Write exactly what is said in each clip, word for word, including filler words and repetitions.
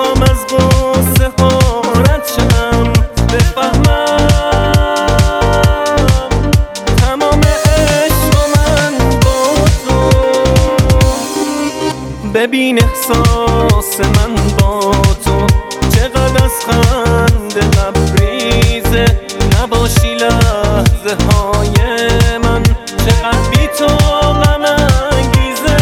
میخوام از غصه ها رد شم، بفهمم تمام عشق من با تو. ببین احساس من با تو چقدر از خنده لبریزه، نباشی لحظه های من چقدر بی تو غم انگیزه.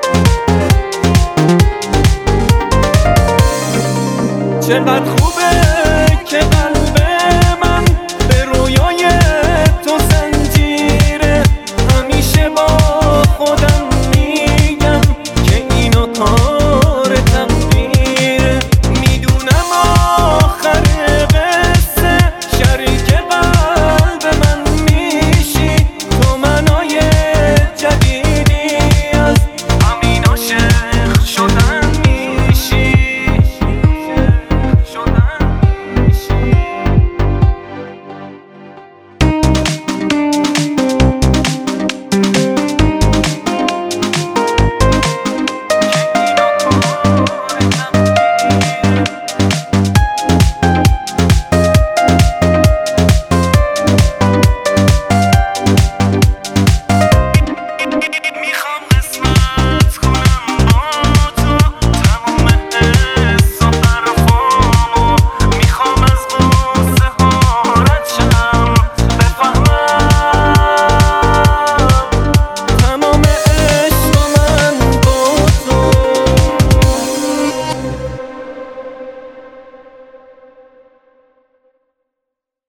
چقدر خوبه